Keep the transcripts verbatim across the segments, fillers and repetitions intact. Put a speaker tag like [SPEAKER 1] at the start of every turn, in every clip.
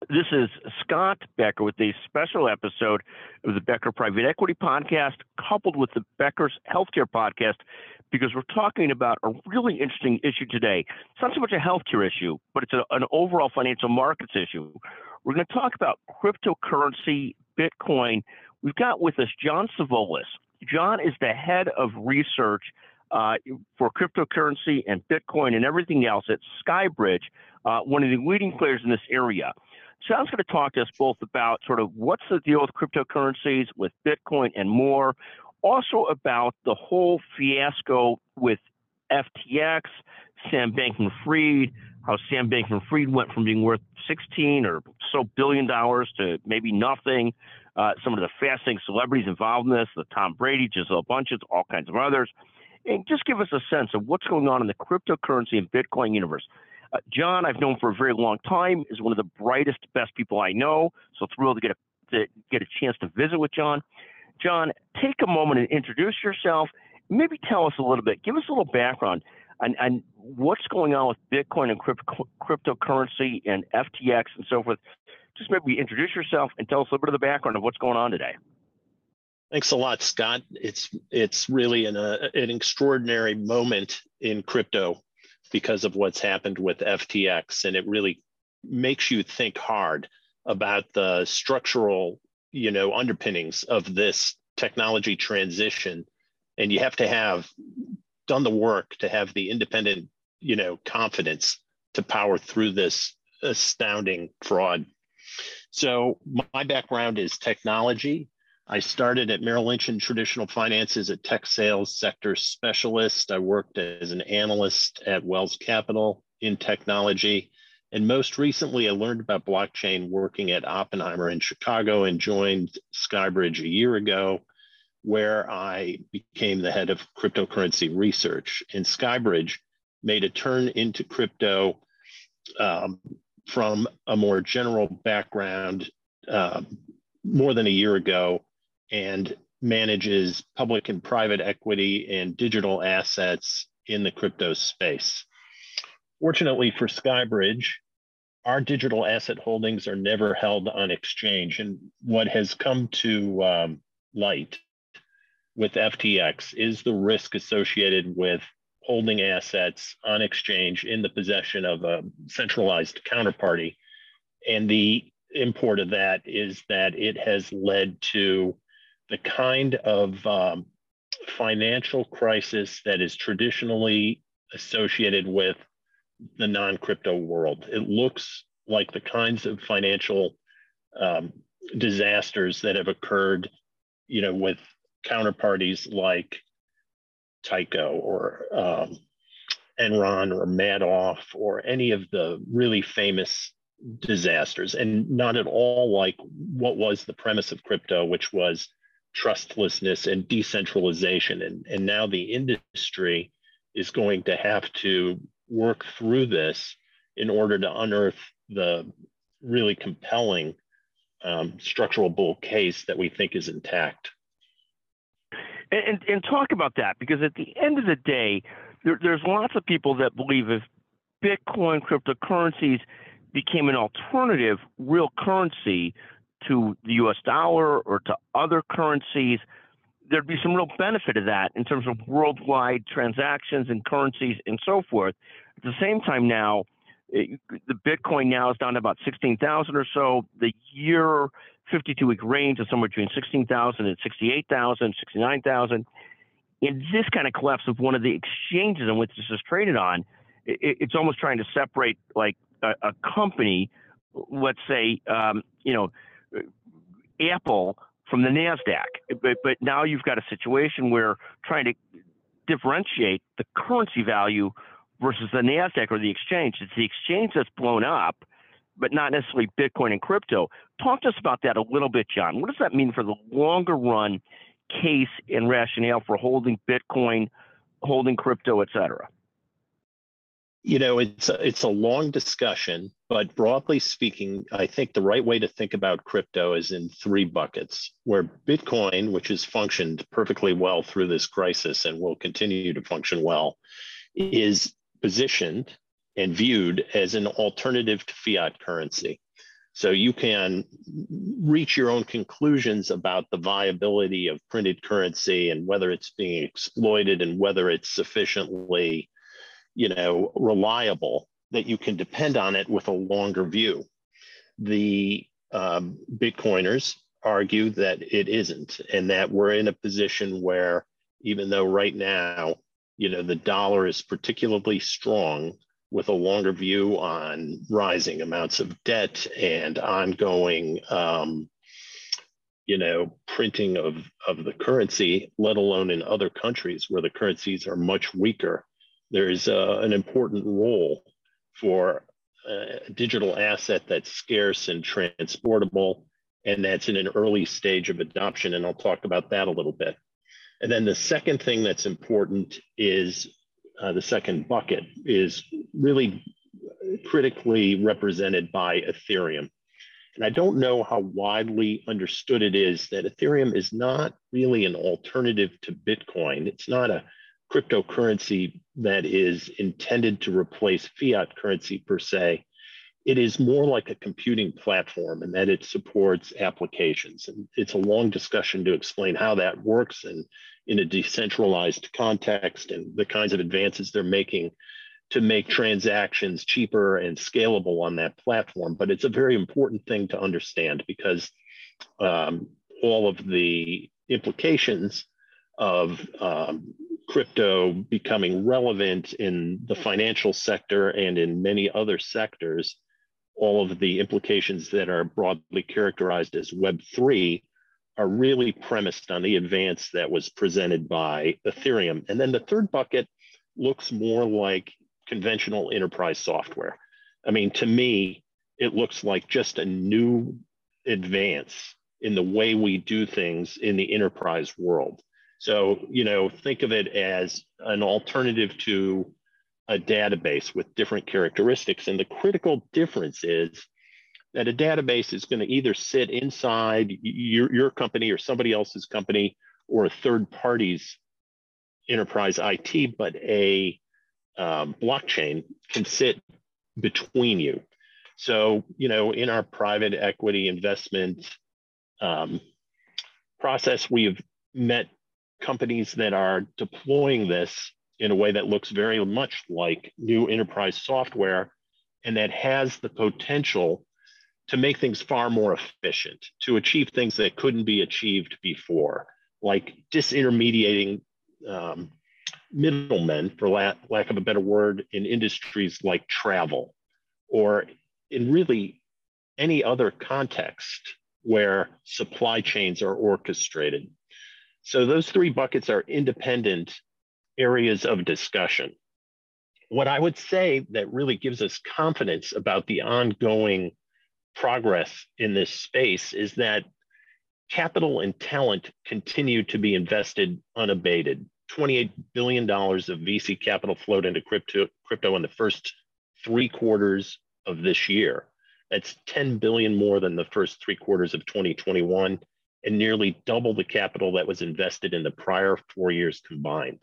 [SPEAKER 1] This is Scott Becker with a special episode of the Becker Private Equity Podcast, coupled with the Becker's Healthcare Podcast, because we're talking about a really interesting issue today. It's not so much a healthcare issue, but it's a, an overall financial markets issue. We're going to talk about cryptocurrency, Bitcoin. We've got with us John Savolas. John is the head of research uh, for cryptocurrency and Bitcoin and everything else at SkyBridge, uh, one of the leading players in this area. John's going to talk to us both about sort of what's the deal with cryptocurrencies, with Bitcoin and more, also about the whole fiasco with F T X, Sam Bankman-Fried, how Sam Bankman-Fried went from being worth sixteen or so billion dollars to maybe nothing, uh, some of the fascinating celebrities involved in this, the Tom Brady, Gisele Bundchen, all kinds of others, and just give us a sense of what's going on in the cryptocurrency and Bitcoin universe. Uh, John, I've known for a very long time, is one of the brightest, best people I know. So thrilled to get a to get a chance to visit with John. John, take a moment and introduce yourself. Maybe tell us a little bit. Give us a little background on, on what's going on with Bitcoin and crypto, cryptocurrency and F T X and so forth. Just maybe introduce yourself and tell us a little bit of the background of what's going on today.
[SPEAKER 2] Thanks a lot, Scott. It's it's really an uh, an extraordinary moment in crypto because of what's happened with F T X, and it really makes you think hard about the structural, you know, underpinnings of this technology transition. And you have to have done the work to have the independent, you know, confidence to power through this astounding fraud. So my background is technology. I started at Merrill Lynch in traditional finance as a tech sales sector specialist. I worked as an analyst at Wells Capital in technology. And most recently, I learned about blockchain working at Oppenheimer in Chicago and joined SkyBridge a year ago, where I became the head of cryptocurrency research. And SkyBridge made a turn into crypto um, from a more general background uh, more than a year ago, and manages public and private equity and digital assets in the crypto space. Fortunately for SkyBridge, our digital asset holdings are never held on exchange. And what has come to um, light with F T X is the risk associated with holding assets on exchange in the possession of a centralized counterparty. And the import of that is that it has led to the kind of um, financial crisis that is traditionally associated with the non-crypto world. It looks like the kinds of financial um, disasters that have occurred, you know, with counterparties like Tyco or um, Enron or Madoff or any of the really famous disasters, and not at all like what was the premise of crypto, which was trustlessness and decentralization. And, and now the industry is going to have to work through this in order to unearth the really compelling um, structural bull case that we think is intact.
[SPEAKER 1] And, and, and talk about that, because at the end of the day, there, there's lots of people that believe if Bitcoin, cryptocurrencies became an alternative real currency to the U S dollar or to other currencies, there'd be some real benefit of that in terms of worldwide transactions and currencies and so forth. At the same time now, it, the Bitcoin now is down to about sixteen thousand or so. The year fifty-two week range is somewhere between sixteen thousand and sixty-eight thousand, sixty-nine thousand. In this kind of collapse of one of the exchanges on which this is traded on, it, it's almost trying to separate like a, a company, let's say, um, you know, Apple from the NASDAQ. But, but now you've got a situation where trying to differentiate the currency value versus the NASDAQ or the exchange. It's the exchange that's blown up, but not necessarily Bitcoin and crypto. Talk to us about that a little bit, John. What does that mean for the longer run case and rationale for holding Bitcoin, holding crypto, et cetera?
[SPEAKER 2] You know, it's a, it's a long discussion, but broadly speaking, I think the right way to think about crypto is in three buckets, where Bitcoin, which has functioned perfectly well through this crisis and will continue to function well, is positioned and viewed as an alternative to fiat currency. So you can reach your own conclusions about the viability of printed currency and whether it's being exploited and whether it's sufficiently, you know, reliable that you can depend on it with a longer view. The um, Bitcoiners argue that it isn't, and that we're in a position where, even though right now, you know, the dollar is particularly strong, with a longer view on rising amounts of debt and ongoing, um, you know, printing of, of the currency, let alone in other countries where the currencies are much weaker. There's uh, an important role for a digital asset that's scarce and transportable, and that's in an early stage of adoption. And I'll talk about that a little bit. And then the second thing that's important is Uh, the second bucket is really critically represented by Ethereum. And I don't know how widely understood it is that Ethereum is not really an alternative to Bitcoin. It's not a cryptocurrency that is intended to replace fiat currency per se. It is more like a computing platform in that it supports applications. And it's a long discussion to explain how that works and in a decentralized context and the kinds of advances they're making to make transactions cheaper and scalable on that platform. But it's a very important thing to understand because um, all of the implications of um, crypto becoming relevant in the financial sector and in many other sectors, all of the implications that are broadly characterized as Web three are really premised on the advance that was presented by Ethereum. And then the third bucket looks more like conventional enterprise software. I mean, to me, it looks like just a new advance in the way we do things in the enterprise world. So, you know, think of it as an alternative to a database with different characteristics. And the critical difference is that a database is going to either sit inside your, your company or somebody else's company or a third party's enterprise I T, but a um, blockchain can sit between you. So, you know, in our private equity investment um, process, we have met companies that are deploying this in a way that looks very much like new enterprise software and that has the potential to make things far more efficient, to achieve things that couldn't be achieved before, like disintermediating um, middlemen, for la lack of a better word, in industries like travel, or in really any other context where supply chains are orchestrated. So those three buckets are independent areas of discussion. What I would say that really gives us confidence about the ongoing progress in this space is that capital and talent continue to be invested unabated. twenty-eight billion dollars of V C capital flowed into crypto, crypto in the first three quarters of this year. That's ten billion dollars more than the first three quarters of twenty twenty-one, and nearly double the capital that was invested in the prior four years combined.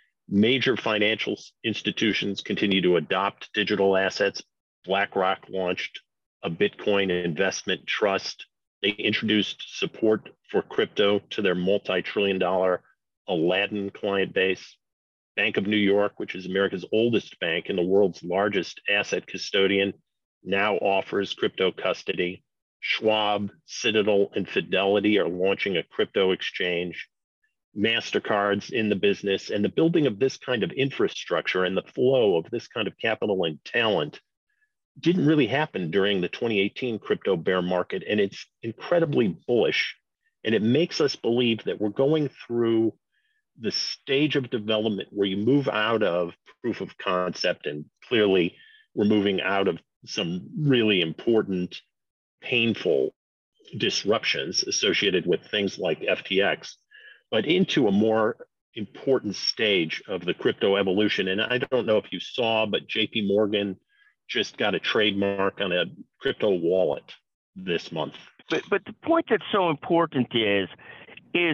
[SPEAKER 2] Major financial institutions continue to adopt digital assets. BlackRock launched a Bitcoin investment trust. They introduced support for crypto to their multi-trillion dollar Aladdin client base. Bank of New York, which is America's oldest bank and the world's largest asset custodian, now offers crypto custody. Schwab, Citadel, and Fidelity are launching a crypto exchange. MasterCard's in the business, and the building of this kind of infrastructure and the flow of this kind of capital and talent didn't really happen during the twenty eighteen crypto bear market, and it's incredibly bullish. And it makes us believe that we're going through the stage of development where you move out of proof of concept, and clearly we're moving out of some really important, painful disruptions associated with things like F T X, but into a more important stage of the crypto evolution. And I don't know if you saw, but J P Morgan just got a trademark on a crypto wallet this month.
[SPEAKER 1] But but the point that's so important is is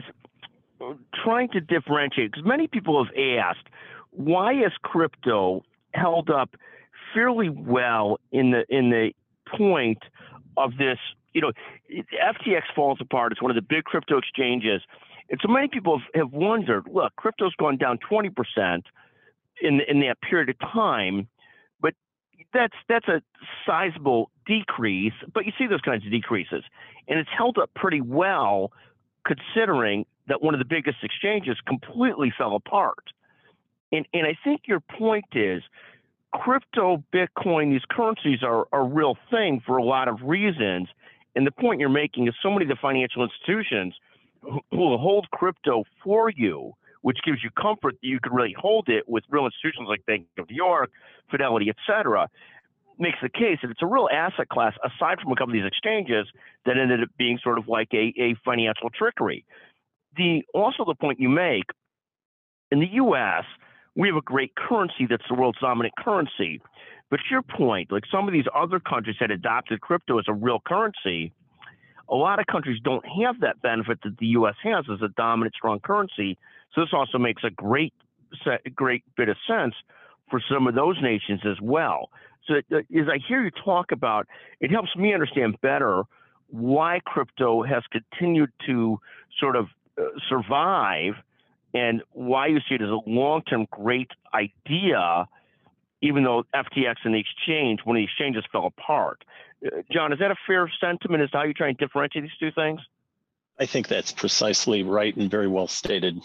[SPEAKER 1] trying to differentiate, because many people have asked, why has crypto held up fairly well in the in the point of this, you know, F T X falls apart. It's one of the big crypto exchanges. And so many people have, have wondered, look, crypto's gone down twenty percent in, in that period of time, but that's, that's a sizable decrease, but you see those kinds of decreases. And it's held up pretty well considering that one of the biggest exchanges completely fell apart. And, and I think your point is crypto, Bitcoin, these currencies are, are a real thing for a lot of reasons. And the point you're making is so many of the financial institutions who will hold crypto for you, which gives you comfort that you could really hold it with real institutions like Bank of New York, Fidelity, et cetera, makes the case that it's a real asset class aside from a couple of these exchanges that ended up being sort of like a, a financial trickery. The also the point you make, in the U S, we have a great currency that's the world's dominant currency. But to your point, like some of these other countries had adopted crypto as a real currency, a lot of countries don't have that benefit that the U S has as a dominant, strong currency. So this also makes a great, great bit of sense for some of those nations as well. So as I hear you talk about, it helps me understand better why crypto has continued to sort of uh, survive and why you see it as a long-term great idea, even though F T X and the exchange, when the exchanges fell apart. Uh, John, is that a fair sentiment as to how you try and differentiate these two things?
[SPEAKER 2] I think that's precisely right and very well stated.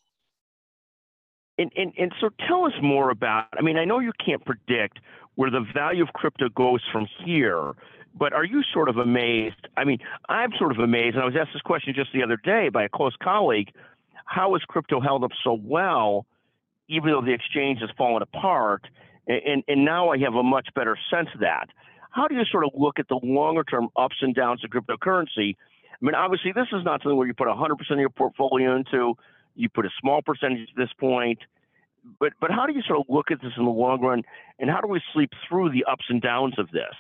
[SPEAKER 1] And, and, and so tell us more about, I mean, I know you can't predict where the value of crypto goes from here, but are you sort of amazed? I mean, I'm sort of amazed, and I was asked this question just the other day by a close colleague, how has crypto held up so well, even though the exchange has fallen apart? And, and now I have a much better sense of that. How do you sort of look at the longer term ups and downs of cryptocurrency? I mean, obviously, this is not something where you put one hundred percent of your portfolio into, you put a small percentage at this point. But, but how do you sort of look at this in the long run, and how do we sleep through the ups and downs of this?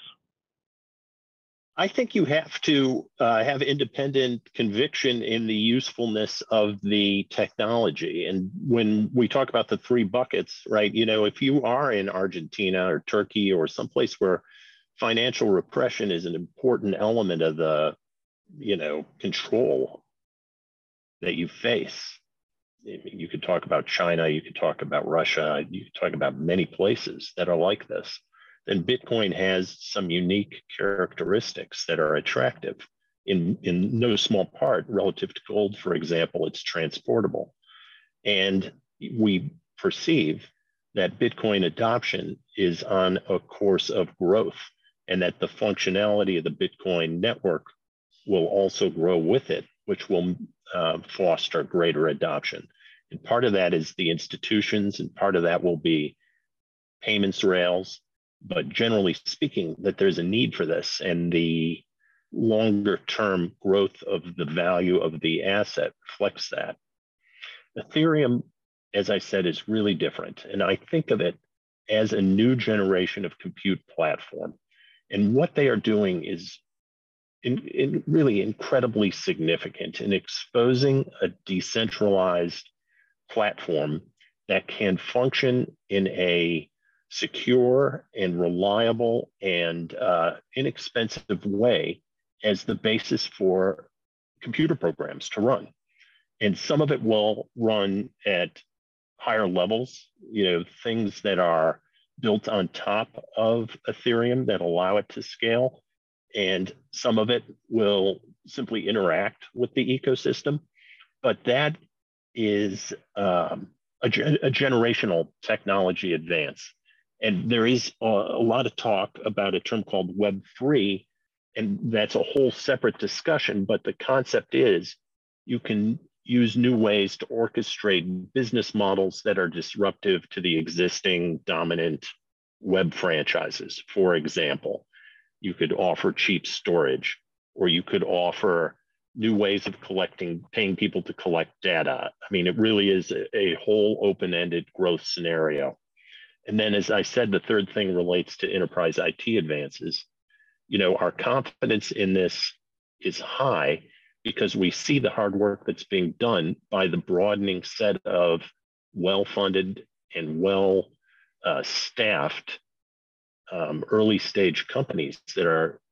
[SPEAKER 2] I think you have to uh, have independent conviction in the usefulness of the technology. And when we talk about the three buckets, right, you know, if you are in Argentina or Turkey or someplace where financial repression is an important element of the, you know, control that you face, you could talk about China, you could talk about Russia, you could talk about many places that are like this, then Bitcoin has some unique characteristics that are attractive. In, in no small part, relative to gold, for example, it's transportable. And we perceive that Bitcoin adoption is on a course of growth, and that the functionality of the Bitcoin network will also grow with it, which will uh, foster greater adoption. And part of that is the institutions, and part of that will be payments rails. But generally speaking, that there's a need for this, and the longer term growth of the value of the asset reflects that. Ethereum, as I said, is really different. And I think of it as a new generation of compute platform. And what they are doing is in, in really incredibly significant in exposing a decentralized platform that can function in a secure and reliable and uh, inexpensive way as the basis for computer programs to run. And some of it will run at higher levels, you know, things that are built on top of Ethereum that allow it to scale. And some of it will simply interact with the ecosystem. But that is um, a, a generational technology advance. And there is a, a lot of talk about a term called Web three, and that's a whole separate discussion. But the concept is you can use new ways to orchestrate business models that are disruptive to the existing dominant web franchises. For example, you could offer cheap storage, or you could offer new ways of collecting, paying people to collect data. I mean, it really is a, a whole open-ended growth scenario. And then, as I said, the third thing relates to enterprise I T advances. You know, our confidence in this is high because we see the hard work that's being done by the broadening set of well-funded and well-staffed uh, um, early stage companies that are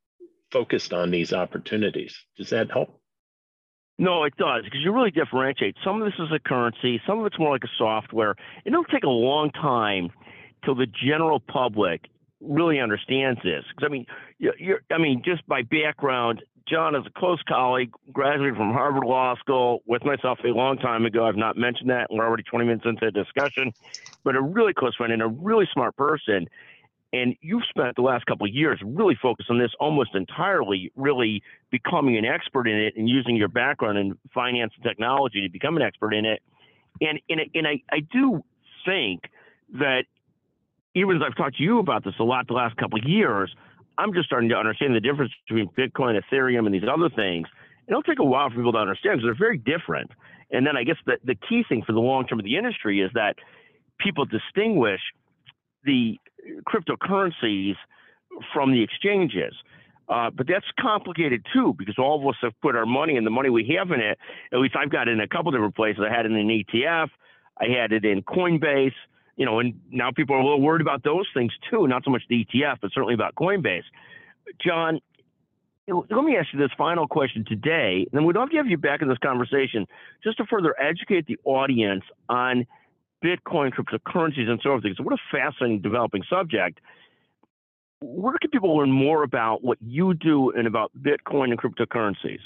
[SPEAKER 2] focused on these opportunities. Does that help?
[SPEAKER 1] No, it does, because you really differentiate. Some of this is a currency, some of it's more like a software. And it'll take a long time till the general public really understands this. Because I mean, you're, I mean, just by background, John is a close colleague, graduated from Harvard Law School with myself a long time ago. I've not mentioned that. We're already twenty minutes into the discussion, but a really close friend and a really smart person. And you've spent the last couple of years really focused on this almost entirely, really becoming an expert in it and using your background in finance and technology to become an expert in it. And, and, and I, I do think that even as I've talked to you about this a lot the last couple of years, I'm just starting to understand the difference between Bitcoin, Ethereum, and these other things. It'll take a while for people to understand because they're very different. And then I guess the, the key thing for the long term of the industry is that people distinguish the cryptocurrencies from the exchanges. Uh, but that's complicated too, because all of us have put our money and the money we have in it. At least I've got it in a couple different places. I had it in an E T F. I had it in Coinbase, you know, and now people are a little worried about those things too. Not so much the E T F, but certainly about Coinbase. John, let me ask you this final question today, and then we'd love to have you back in this conversation just to further educate the audience on Bitcoin, cryptocurrencies, and so on. So what a fascinating developing subject. Where can people learn more about what you do and about Bitcoin and cryptocurrencies?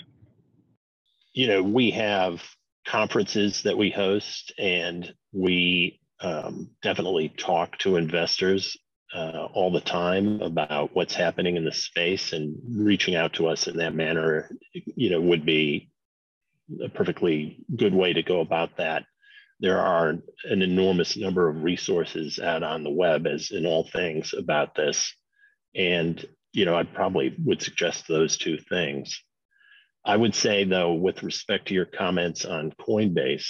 [SPEAKER 2] You know, we have conferences that we host, and we um, definitely talk to investors uh, all the time about what's happening in the space, and reaching out to us in that manner, you know, would be a perfectly good way to go about that. There are an enormous number of resources out on the web, as in all things, about this. And, you know, I probably would suggest those two things. I would say, though, with respect to your comments on Coinbase,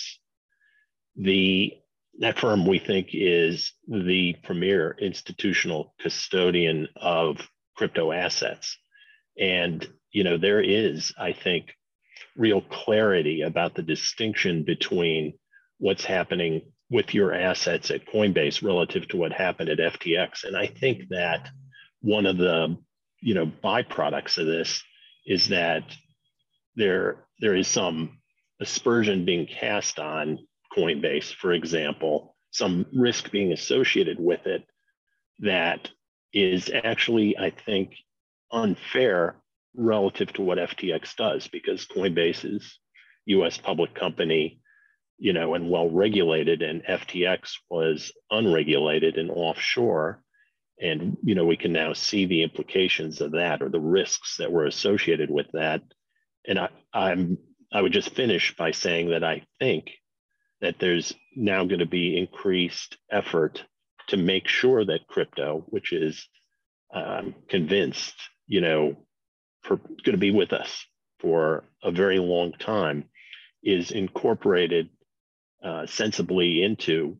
[SPEAKER 2] the that firm we think is the premier institutional custodian of crypto assets. And, you know, there is, I think, real clarity about the distinction between what's happening with your assets at Coinbase relative to what happened at F T X. And I think that one of the, you know, byproducts of this is that there, there is some aspersion being cast on Coinbase, for example, some risk being associated with it that is actually, I think, unfair relative to what F T X does, because Coinbase is U S public company, you know, and well regulated, and F T X was unregulated and offshore. And, you know, we can now see the implications of that, or the risks that were associated with that. And I, I'm, I would just finish by saying that I think that there's now going to be increased effort to make sure that crypto, which is, I'm convinced, you know, for, going to be with us for a very long time, is incorporated uh, sensibly into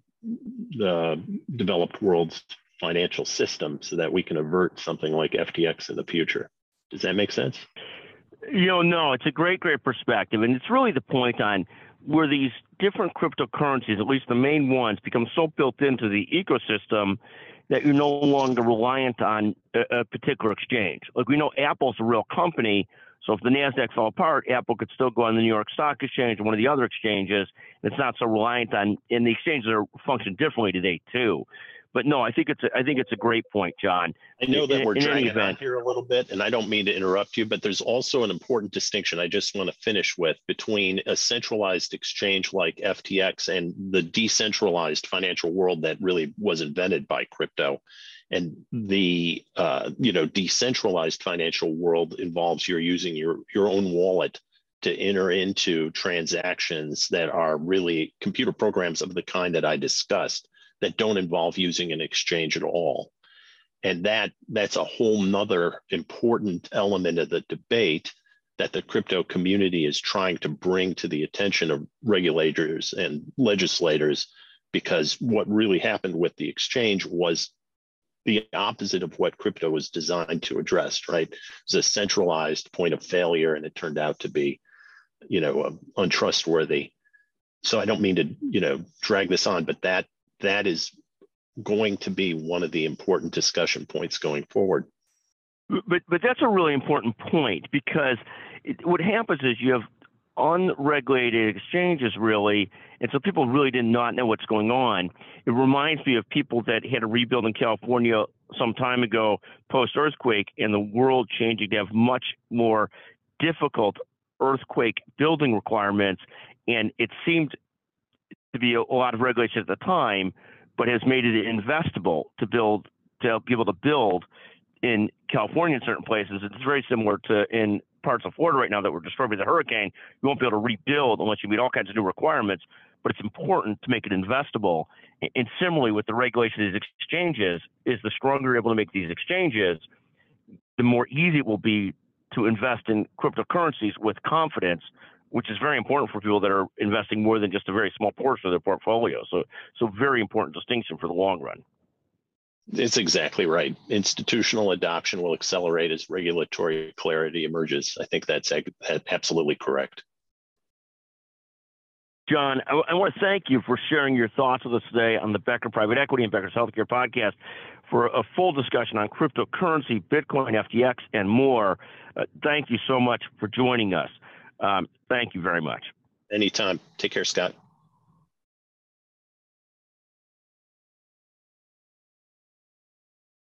[SPEAKER 2] the developed world's financial system, so that we can avert something like F T X in the future. Does that make sense?
[SPEAKER 1] You know, no, it's a great, great perspective. And it's really the point on where these different cryptocurrencies, at least the main ones, become so built into the ecosystem that you're no longer reliant on a, a particular exchange. Like, we know Apple's a real company, so if the NASDAQ fell apart, Apple could still go on the New York Stock Exchange or one of the other exchanges. It's not so reliant on, and the exchanges are function differently today too. But no, I think it's a, I think it's a great point, John.
[SPEAKER 2] I know that
[SPEAKER 1] in,
[SPEAKER 2] we're
[SPEAKER 1] in
[SPEAKER 2] dragging on here a little bit, and I don't mean to interrupt you, but there's also an important distinction I just want to finish with between a centralized exchange like F T X and the decentralized financial world that really was invented by crypto. And the uh, you know, decentralized financial world involves you're using your, your own wallet to enter into transactions that are really computer programs of the kind that I discussed, that don't involve using an exchange at all. And that that's a whole nother important element of the debate that the crypto community is trying to bring to the attention of regulators and legislators, because what really happened with the exchange was the opposite of what crypto was designed to address, right? It was a centralized point of failure, and it turned out to be, you know, uh, untrustworthy. So I don't mean to, you know, drag this on, but that that is going to be one of the important discussion points going forward.
[SPEAKER 1] But but that's a really important point, because it, what happens is you have unregulated exchanges, really, and so people really did not know what's going on. It reminds me of people that had a rebuild in California some time ago post-earthquake, and the world changing to have much more difficult earthquake building requirements, and it seemed to be a, a lot of regulation at the time, but has made it investable to build, to be able to build in California in certain places. It's very similar to in parts of Florida right now that were destroyed by the hurricane. You won't be able to rebuild unless you meet all kinds of new requirements, but it's important to make it investable. And similarly with the regulation of these exchanges, is the stronger you're able to make these exchanges, the more easy it will be to invest in cryptocurrencies with confidence, which is very important for people that are investing more than just a very small portion of their portfolio. So, so very important distinction for the long run.
[SPEAKER 2] It's exactly right. Institutional adoption will accelerate as regulatory clarity emerges. I think that's absolutely correct.
[SPEAKER 1] John, I, I want to thank you for sharing your thoughts with us today on the Becker Private Equity and Becker's Healthcare podcast for a full discussion on cryptocurrency, Bitcoin, F T X, and more. Uh, thank you so much for joining us. Um, thank you very much.
[SPEAKER 2] Anytime. Take care, Scott.